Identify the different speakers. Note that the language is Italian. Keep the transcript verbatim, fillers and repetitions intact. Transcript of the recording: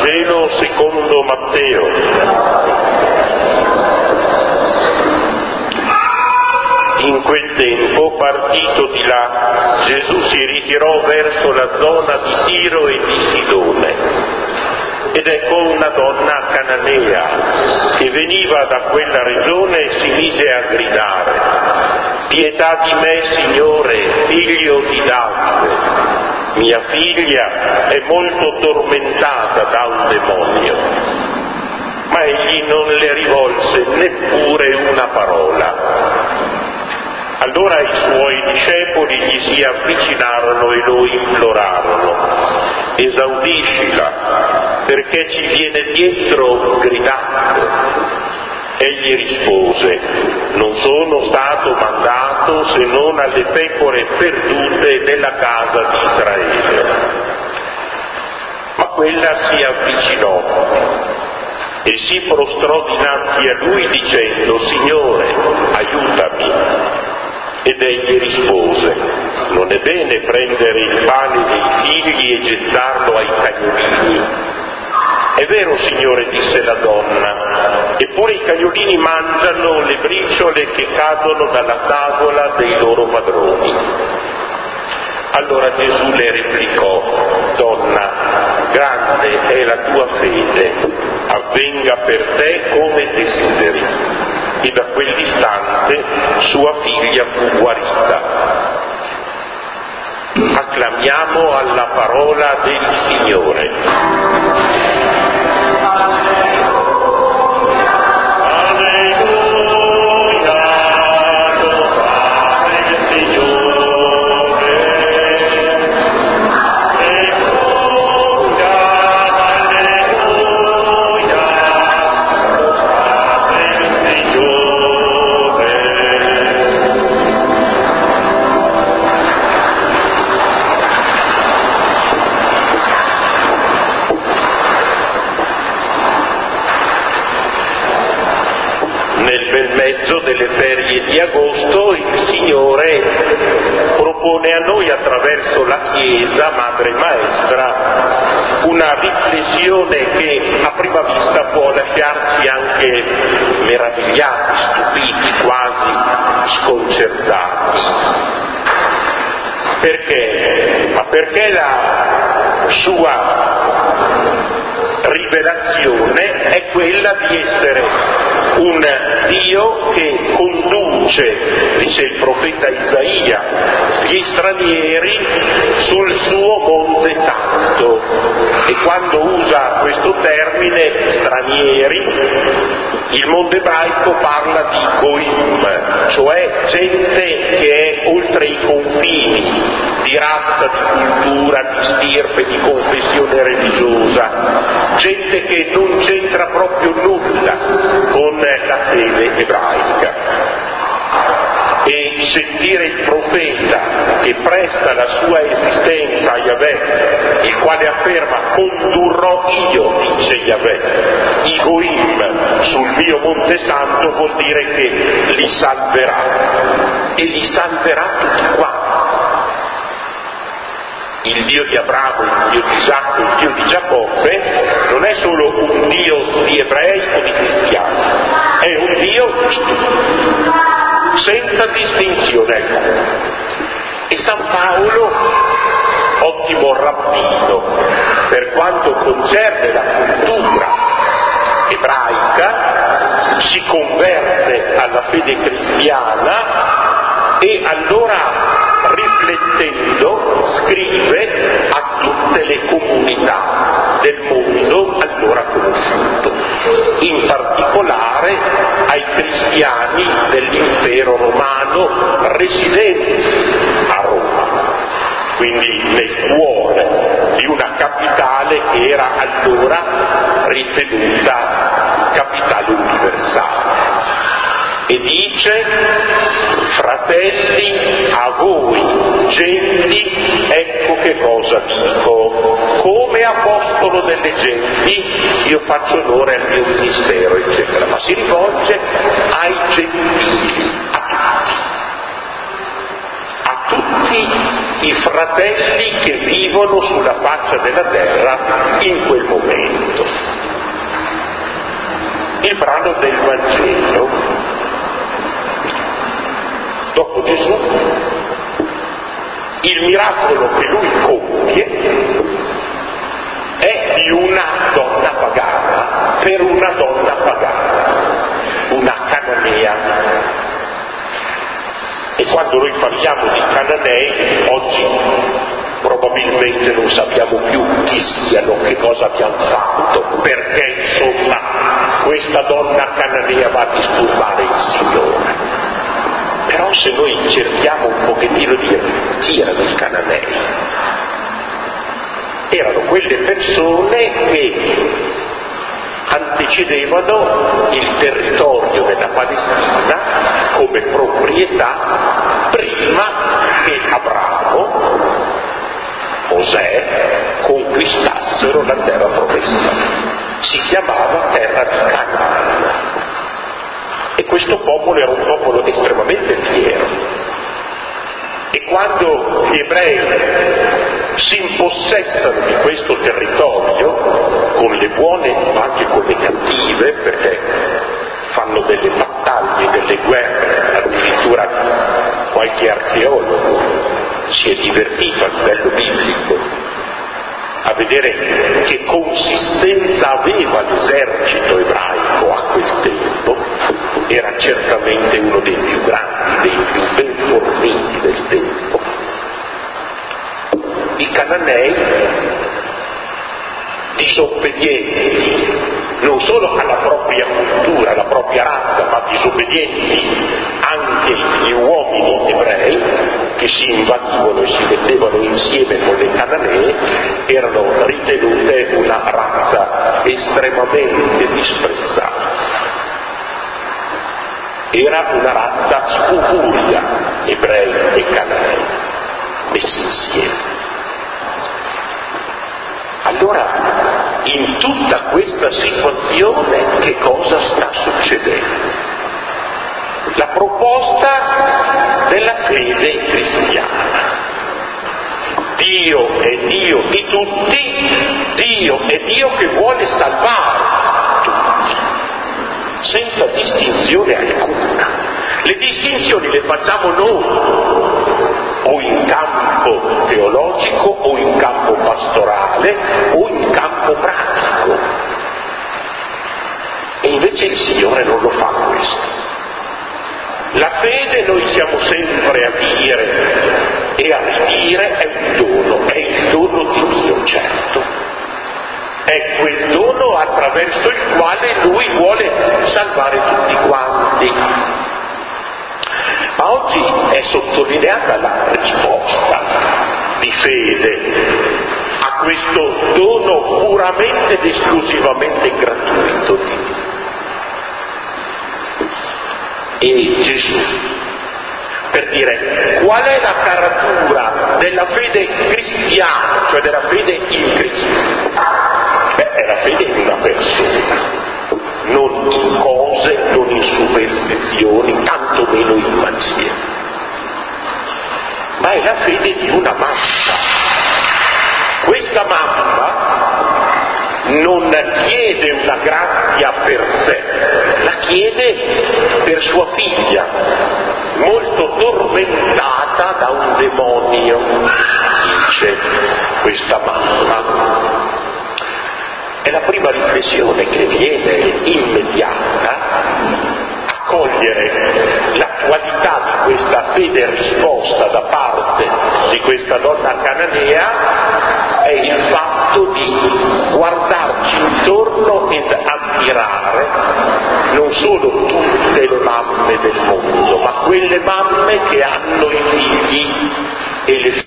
Speaker 1: Vangelo secondo Matteo. In quel tempo, partito di là, Gesù si ritirò verso la zona di Tiro e di Sidone. Ed ecco una donna cananea che veniva da quella regione e si mise a gridare: «Pietà di me, Signore, figlio di Davide. Mia figlia è molto tormentata da un demonio». Ma egli non le rivolse neppure una parola. Allora i suoi discepoli gli si avvicinarono e lo implorarono: «Esaudiscila, perché ci viene dietro gridando». Egli rispose: «Non sono stato mandato se non alle pecore perdute della casa di Israele». Ma quella si avvicinò e si prostrò dinanzi a lui dicendo: «Signore, aiutami». Ed egli rispose: «Non è bene prendere il pane dei figli e gettarlo ai cagnolini». «È vero, Signore», disse la donna, «eppure i cagnolini mangiano le briciole che cadono dalla tavola dei loro padroni». Allora Gesù le replicò: «Donna, grande è la tua fede, avvenga per te come desideri». E da quell'istante sua figlia fu guarita. Acclamiamo alla parola del Signore. Delle ferie di agosto il Signore propone a noi attraverso la Chiesa, madre maestra, una riflessione che a prima vista può lasciarci anche meravigliati, stupiti, quasi sconcertati. Perché? Ma perché la sua rivelazione è quella di essere un Dio che conduce, dice il profeta Isaia, gli stranieri sul suo monte santo. E quando usa questo termine, stranieri, il mondo ebraico parla di goim, cioè gente che è oltre i confini, di razza, di cultura, di stirpe, di confessione religiosa, gente che non c'entra proprio nulla con la fede ebraica. E sentire il profeta che presta la sua esistenza a Yahweh, il quale afferma: condurrò io, dice Yahweh, i goim sul mio monte santo, vuol dire che li salverà, e li salverà tutti quanti. Il Dio di Abramo, il Dio di Isacco, il Dio di Giacobbe non è solo un Dio di ebrei o di cristiani, è un Dio di tutti, senza distinzione. E San Paolo, ottimo rabbino per quanto concerne la cultura ebraica, si converte alla fede cristiana e allora, riflettendo, scrive a tutte le comunità del mondo allora conosciuto, in particolare ai cristiani dell'impero romano residenti a Roma, quindi nel cuore di una capitale che era allora ritenuta capitale universale. E dice: fratelli, a voi genti, ecco che cosa dico, come apostolo delle genti io faccio onore al mio ministero, eccetera. Ma si rivolge ai gentili, a tutti, a tutti i fratelli che vivono sulla faccia della terra in quel momento. il brano del Vangelo. Dopo Gesù, il miracolo che lui compie è di una donna pagana, per una donna pagana, una cananea. E quando noi parliamo di cananei, oggi probabilmente non sappiamo più chi siano, che cosa abbiano fatto, perché insomma questa donna cananea va a disturbare il Signore. Però se noi cerchiamo un pochettino di dire chi erano i cananei, erano quelle persone che antecedevano il territorio della Palestina come proprietà prima che Abramo, Mosè, conquistassero la terra promessa. Si chiamava terra di Canaan. E questo popolo era un popolo estremamente fiero. E quando gli ebrei si impossessano di questo territorio, con le buone ma anche con le cattive, perché fanno delle battaglie, delle guerre, addirittura qualche archeologo si è divertito a livello biblico a vedere che consistenza aveva l'esercito ebraico a quel tempo. Era certamente uno dei più grandi, dei più ben forniti del tempo. I cananei, disobbedienti non solo alla propria cultura, alla propria razza, ma disobbedienti anche gli uomini ebrei che si invadivano e si mettevano insieme con le cananee, erano ritenute una razza estremamente disprezzata. Era una razza spuria, ebrei e cananei, messi insieme. Allora, in tutta questa situazione, che cosa sta succedendo? La proposta della fede cristiana. Dio è Dio di tutti, Dio è Dio che vuole salvare tutti, senza distinzione alcuna. Le distinzioni le facciamo noi, o in campo teologico, o in campo pastorale, o in campo pratico. E invece il Signore non lo fa questo. La fede, noi siamo sempre a dire e a ridire, è un dono, è il dono di Dio, certo. È quel dono attraverso il quale Lui vuole salvare tutti quanti. Ma oggi è sottolineata la risposta di fede a questo dono puramente ed esclusivamente gratuito di Dio. E Gesù, per dire qual è la caratura della fede cristiana, cioè della fede in Cristo? Beh, è la fede in una persona, non in cose, non in superstizioni, tanto meno in magie, ma è la fede di una mamma. Questa mamma non chiede una grazia per sé, la chiede per sua figlia, molto tormentata da un demonio, dice questa mamma. È la prima riflessione che viene immediata a cogliere la qualità di questa fede risposta da parte di questa donna cananea, è il fatto di guardarci intorno ed ammirare non solo tutte le mamme del mondo, ma quelle mamme che hanno i figli e le